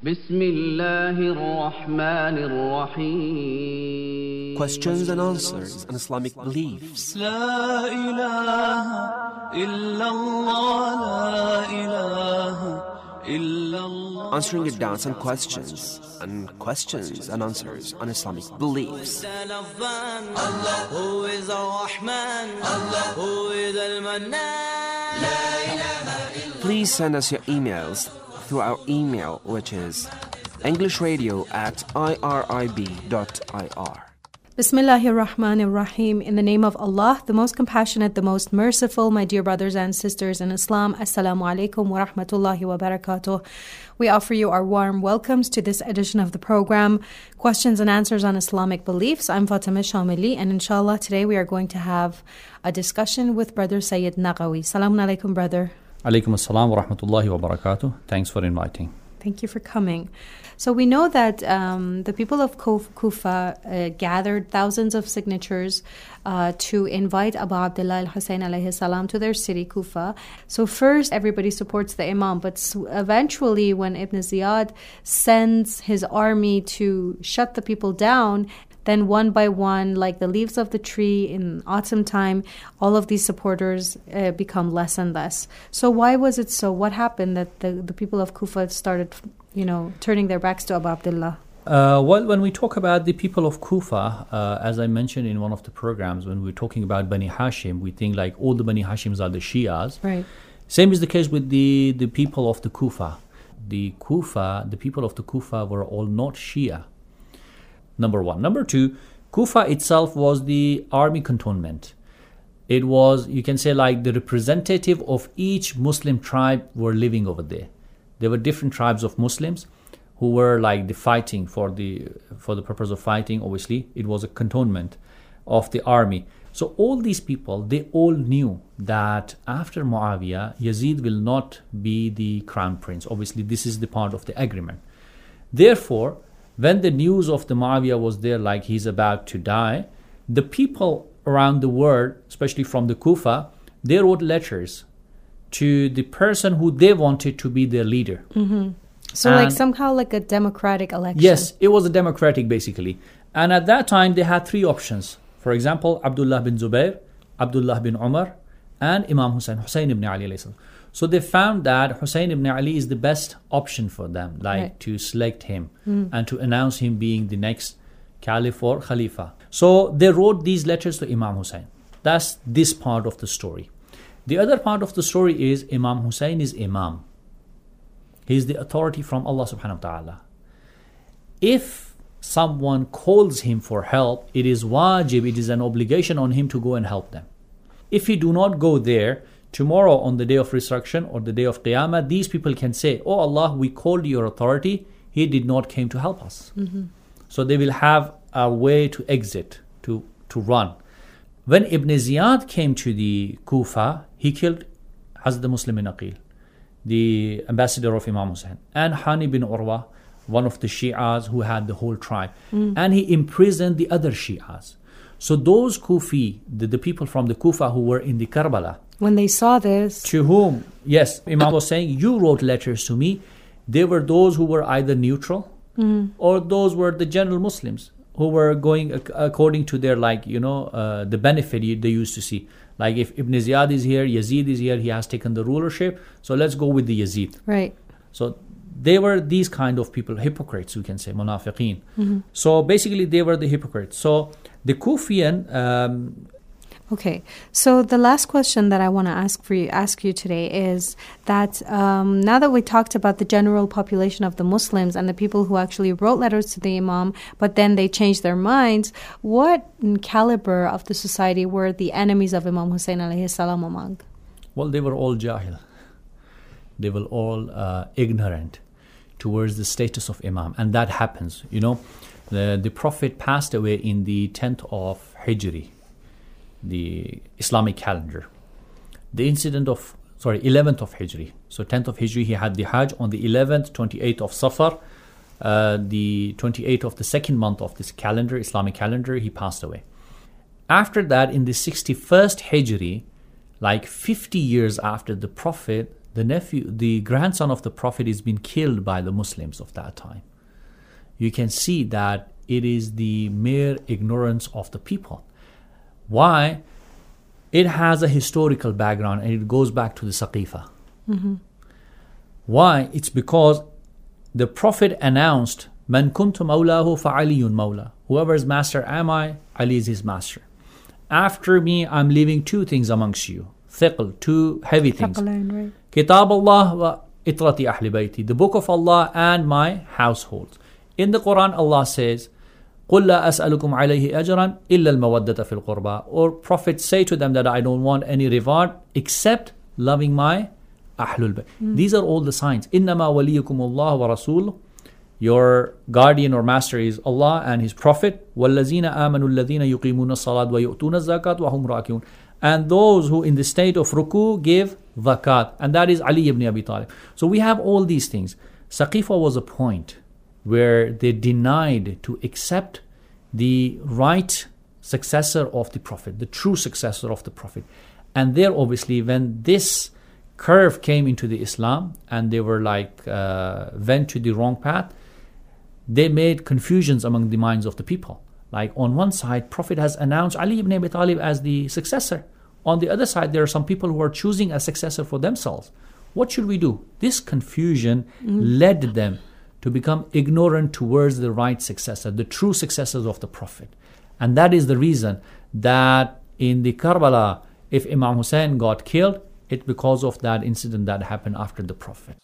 بسم الله الرحمن الرحيم. Questions and answers on Islamic beliefs. لا إله إلا الله لا إله إلا الله. Answering your doubts and questions and answers on Islamic beliefs. Allah who is Ar-Rahman, Allah who is Al-Mannan. Please send us your emails through our email, which is englishradio@irib.ir. Bismillahir Rahmanir Rahim. In the name of Allah, the most compassionate, the most merciful, my dear brothers and sisters in Islam, Assalamu alaikum wa rahmatullahi wa barakatuh. We offer you our warm welcomes to this edition of the program, Questions and Answers on Islamic Beliefs. I'm Fatima Shamili, and inshallah today we are going to have a discussion with Brother Sayyid Naqawi. Salamun alaikum, brother. Alaikum assalam wa rahmatullahi wa barakatuh. Thanks for inviting. Thank you for coming. So we know that the people of Kufa gathered thousands of signatures to invite Abu Abdullah al-Hussein alayhi salam to their city, Kufa. So first, everybody supports the Imam, but eventually when Ibn Ziyad sends his army to shut the people down, then one by one, like the leaves of the tree in autumn time, all of these supporters become less and less. So why was it so? What happened that the people of Kufa started, turning their backs to Abu Abdullah? Well, when we talk about the people of Kufa, as I mentioned in one of the programs, when we're talking about Bani Hashim, we think like all the Bani Hashims are the Shias. Right. Same is the case with the people of the Kufa. The people of the Kufa were all not Shia. Number one. Number two, Kufa itself was the army cantonment. It was, you can say, like the representative of each Muslim tribe were living over there. There were different tribes of Muslims who were like the fighting for the purpose of fighting. Obviously, it was a cantonment of the army. So all these people, they all knew that after Muawiyah, Yazid will not be the crown prince. Obviously, this is the part of the agreement. Therefore, when the news of the Muawiyah was there, like he's about to die, the people around the world, especially from the Kufa, they wrote letters to the person who they wanted to be their leader. Mm-hmm. So somehow like a democratic election. Yes, it was a democratic basically. And at that time, they had three options. For example, Abdullah bin Zubayr, Abdullah bin Umar, and Imam Hussein ibn Ali alayhi salam. So they found that Hussein ibn Ali is the best option for them, to select him and to announce him being the next caliph or khalifa. So they wrote these letters to Imam Hussein. That's this part of the story. The other part of the story is Imam Hussein is Imam. He is the authority from Allah subhanahu wa ta'ala. If someone calls him for help, it is wajib, it is an obligation on him to go and help them. If he do not go there, tomorrow on the day of resurrection or the day of Qiyamah, these people can say, "Oh Allah, we called your authority, he did not came to help us." Mm-hmm. So they will have a way to exit, to run. When Ibn Ziyad came to the Kufa, he killed Hazrat Muslim bin Aqil, the ambassador of Imam Hussein, and Hani bin Urwa, one of the Shi'as who had the whole tribe. And he imprisoned the other Shi'as. So those Kufi, the people from the Kufa who were in the Karbala, when they saw this, to whom, yes, Imam was saying, you wrote letters to me. They were those who were either neutral or those were the general Muslims who were going according to their, the benefit they used to see. Like if Ibn Ziyad is here, Yazid is here, he has taken the rulership, so let's go with the Yazid. Right. So they were these kind of people, hypocrites, you can say, munafiqeen. So basically they were the hypocrites. So the Kufian... Okay, so the last question that I want to ask you today is that now that we talked about the general population of the Muslims and the people who actually wrote letters to the Imam, but then they changed their minds, what caliber of the society were the enemies of Imam Hussein alayhi salam among? Well, they were all jahil. They were all ignorant towards the status of Imam, and that happens. The Prophet passed away in the 10th of Hijri, the Islamic calendar. The incident of 11th of Hijri. So 10th of Hijri, he had the Hajj on the 11th, 28th of Safar, the 28th of the second month of this calendar, Islamic calendar, he passed away. After that, in the 61st Hijri, like 50 years after the Prophet, the grandson of the Prophet, is being killed by the Muslims of that time. You can see that it is the mere ignorance of the people. Why? It has a historical background and it goes back to the Saqifa. Why? It's because the Prophet announced, Man kuntu mawlahu fa aliyun mawla. Whoever's master am I, Ali is his master. After me, I'm leaving two things amongst you. Thiql, two heavy things. Right. Kitab Allah wa itrati ahli bayti. The book of Allah and my household. In the Quran, Allah says, قُلْ لَا أَسْأَلُكُمْ عَلَيْهِ أَجْرًا إِلَّا الْمَوَدَّةَ فِي الْقُرْبَى. Or prophets say to them that I don't want any reward except loving my Ahlul Bayt. These are all the signs. إِنَّمَا وَلِيُّكُمُ اللَّهُ وَرَسُولُهُ. Your guardian or master is Allah and His Prophet. وَالَّذِينَ آمَنُوا الَّذِينَ يُقِيمُونَ الصَّلَاةَ وَيُؤْتُونَ الزَّكَاةَ وَهُمْ رَاكِعُونَ. And those who in the state of ruku give zakat. And that is Ali ibn Abi Talib. So we have all these things. Saqifa was a point where they denied to accept the right successor of the Prophet, the true successor of the Prophet. And there obviously when this curve came into the Islam and they were went to the wrong path, they made confusions among the minds of the people. Like on one side, Prophet has announced Ali ibn Abi Talib as the successor. On the other side, there are some people who are choosing a successor for themselves. What should we do? This confusion led them to become ignorant towards the right successor, the true successors of the Prophet. And that is the reason that in the Karbala, if Imam Hussein got killed, it's because of that incident that happened after the Prophet.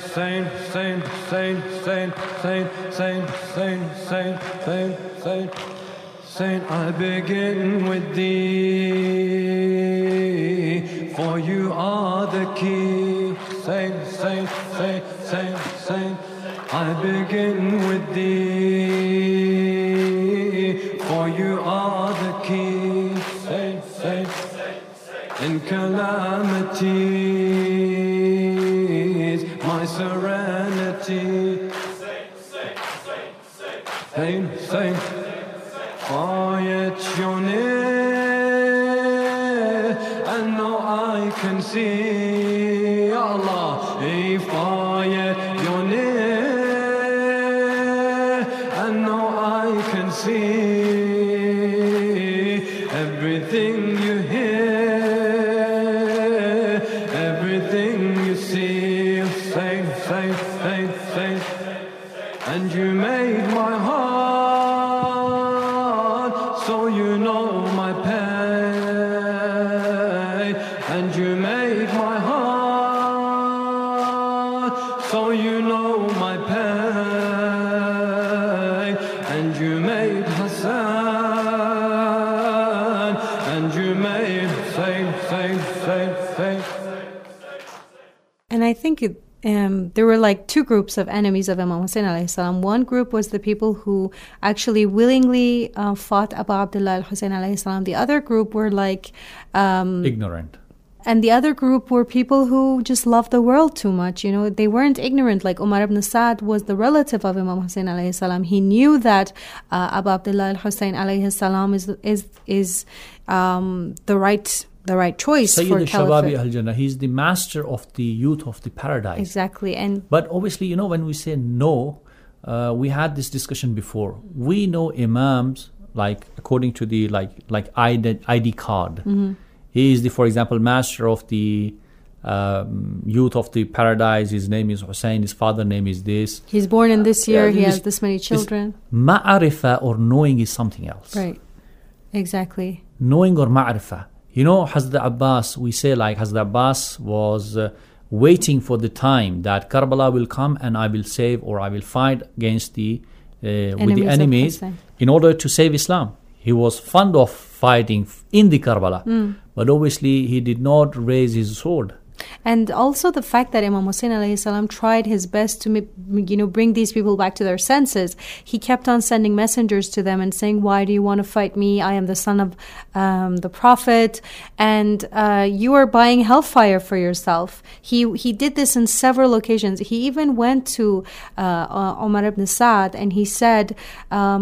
Saint, I begin with thee, for you are the key. Saint, I begin with thee, for you are the key. Saint, in calamities, my serenity. Saint, quiet your name, and now I can see Allah. If quiet your name, and now I can see everything you hear, everything you see. Saint, and you made my heart, so you know my pain. And you made my heart, so you know my pain. And you made Hassan, and you made Saint. And I think there were like two groups of enemies of Imam Hussein alayhi salam. One group was the people who actually willingly fought Abu Abdullah al-Hussein alayhi salam. The other group were Ignorant. And the other group were people who just loved the world too much. You know, they weren't ignorant. Like Umar ibn Sa'd was the relative of Imam Hussein alayhi salam. He knew that Abu Abdullah al-Hussein alayhi salam is the right choice Sayyid for al-Shababi caliphate. al-Jannah. He's the master of the youth of the paradise. Exactly. But obviously, when we say no, we had this discussion before. We know imams, according to the ID card. He is for example, master of the youth of the paradise. His name is Hussein. His father name is this. He's born in this year. He this- has this many children. Ma'arifa or knowing is something else. Right. Exactly. Knowing or ma'arifa. Hazrat Abbas, we say Hazrat Abbas was waiting for the time that Karbala will come and I will save or I will fight against with the enemies of Hussein. in order to save Islam. He was fond of fighting in the Karbala, but obviously he did not raise his sword. And also the fact that Imam Hussein alayhi salam tried his best to bring these people back to their senses. He kept on sending messengers to them and saying, why do you want to fight me? I am the son of the Prophet, and you are buying hellfire for yourself. He did this in several occasions. He even went to Umar ibn Sa'd and he said,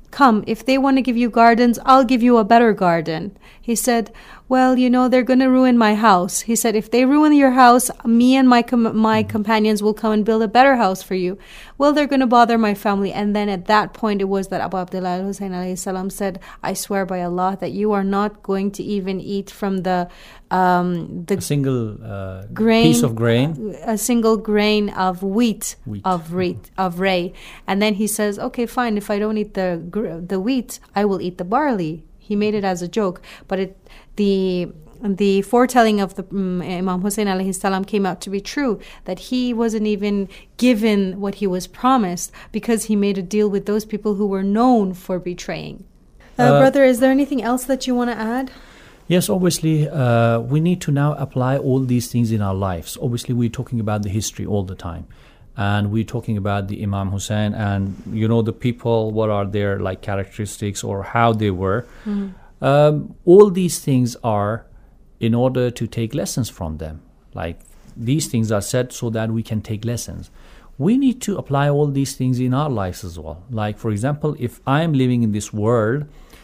come, if they want to give you gardens, I'll give you a better garden. He said, well, they're going to ruin my house. He said, if they ruin your house, me and my companions will come and build a better house for you. Well, they're going to bother my family. And then at that point, it was that Abu Abdullah al-Hussein alayhi salam said, I swear by Allah that you are not going to even eat from a single grain, piece of grain, a single grain of wheat. Of rye. And then he says, okay, fine, if I don't eat the wheat, I will eat the barley. He made it as a joke, but the foretelling of the Imam Hussein alayhi salam came out to be true, that he wasn't even given what he was promised because he made a deal with those people who were known for betraying. Brother, is there anything else that you want to add? Yes, obviously, we need to now apply all these things in our lives. Obviously, we're talking about the history all the time. And we're talking about the Imam Hussein and, the people, what are their characteristics or how they were. All these things are in order to take lessons from them. These things are said so that we can take lessons. We need to apply all these things in our lives as well. For example, if I am living in this world,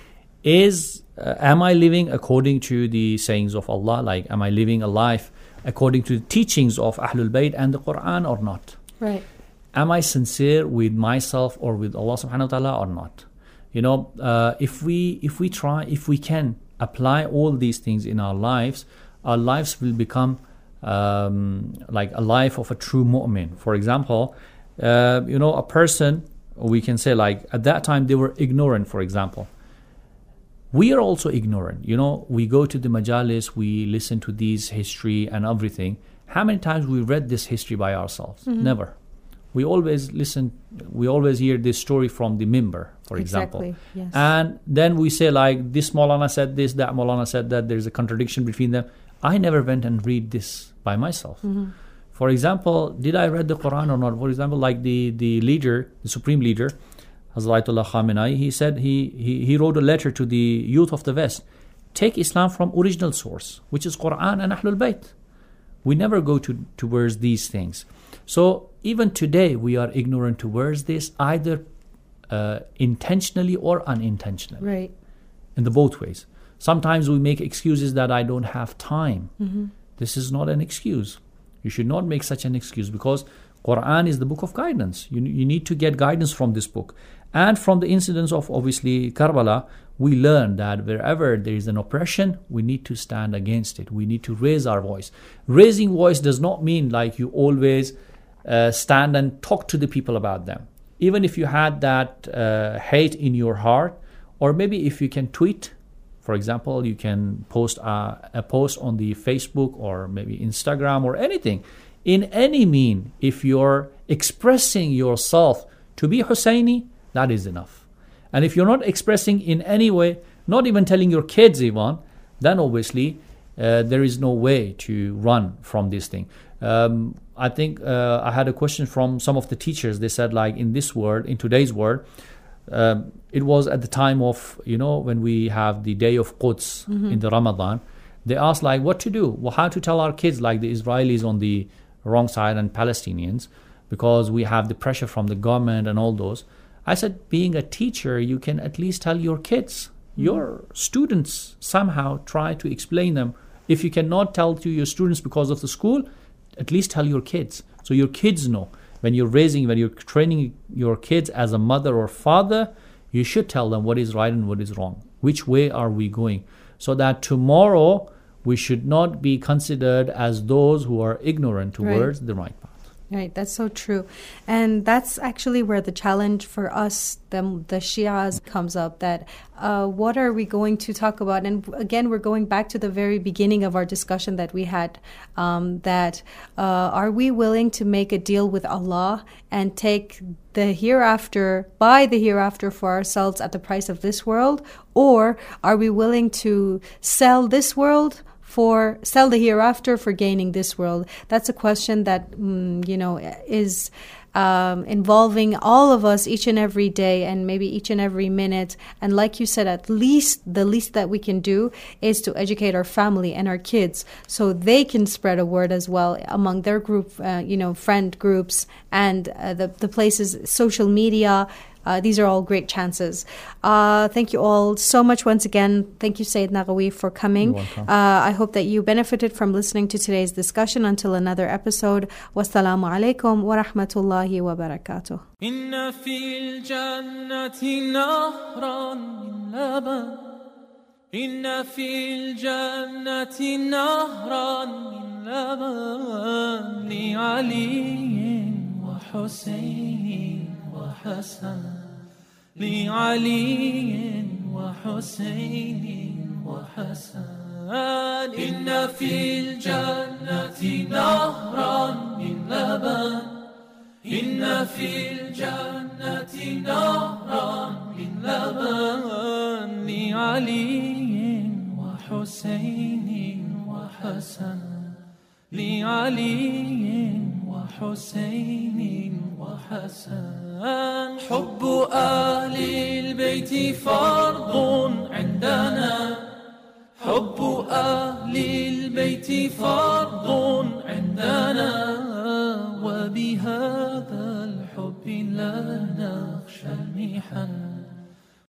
am I living according to the sayings of Allah? Am I living a life according to the teachings of Ahlul Bayt and the Quran or not? Right. Am I sincere with myself or with Allah subhanahu wa ta'ala or not? If we can apply all these things in our lives will become like a life of a true mu'min. For example, a person, we can say at that time they were ignorant, for example. We are also ignorant. We go to the majalis, we listen to these history and everything. How many times we read this history by ourselves? Never. We always hear this story from the mimbar, for example. Yes. And then we say this Maulana said this, that Maulana said that, there's a contradiction between them. I never went and read this by myself. For example, did I read the Quran or not? For example, the leader, the supreme leader, Hazratullah Khamenei, he said he wrote a letter to the youth of the West. Take Islam from original source, which is Quran and Ahlul Bayt. We never go towards these things. So even today we are ignorant towards this, either intentionally or unintentionally. Right. In the both ways. Sometimes we make excuses that I don't have time. This is not an excuse. You should not make such an excuse, because Quran is the book of guidance. You need to get guidance from this book. And from the incidents of obviously Karbala, we learn that wherever there is an oppression, we need to stand against it. We need to raise our voice. Raising voice does not mean you always stand and talk to the people about them. Even if you had that hate in your heart, or maybe if you can tweet, for example, you can post a post on the Facebook or maybe Instagram or anything. In any mean, if you're expressing yourself to be Husseini, that is enough. And if you're not expressing in any way, not even telling your kids even, then obviously there is no way to run from this thing. I think I had a question from some of the teachers. They said in this world, in today's world, it was at the time of, when we have the day of Quds in the Ramadan, they asked what to do, how to tell our kids the Israelis on the wrong side and Palestinians, because we have the pressure from the government and all those. I said, being a teacher, you can at least tell your kids, your students, somehow try to explain them. If you cannot tell to your students because of the school, at least tell your kids. So your kids know. When you're training your kids as a mother or father, you should tell them what is right and what is wrong. Which way are we going? So that tomorrow we should not be considered as those who are ignorant towards the right path. Right, that's so true. And that's actually where the challenge for us, the Shias, comes up, that what are we going to talk about? And again, we're going back to the very beginning of our discussion that we had, that are we willing to make a deal with Allah and take the hereafter, buy the hereafter for ourselves at the price of this world? Or are we willing to sell this world sell the hereafter for gaining this world? That's a question that is involving all of us each and every day, and maybe each and every minute. And like you said, at least the least that we can do is to educate our family and our kids, so they can spread a word as well among their group, friend groups, and the places, social media. these are all great chances. Thank you all so much once again. Thank you, Sayyid Naghawi, for coming. You're welcome. I hope that you benefited from listening to today's discussion. Until another episode, wassalamu alaikum wa rahmatullahi wa barakatuh. إن في الجنة نهرا من لبن إن في الجنة نهرا من لبن لعلي وحسين وحسن لعلي وحسين وحسن إن في الجنة نهرا من لبن إن في الجنة نهرا من لبن لعلي وحسين وحسن لعلي وحسين وحسن حب أهل البيت فرض عندنا حب أهل البيت فرض عندنا وبهذا الحب لا نخشى المحن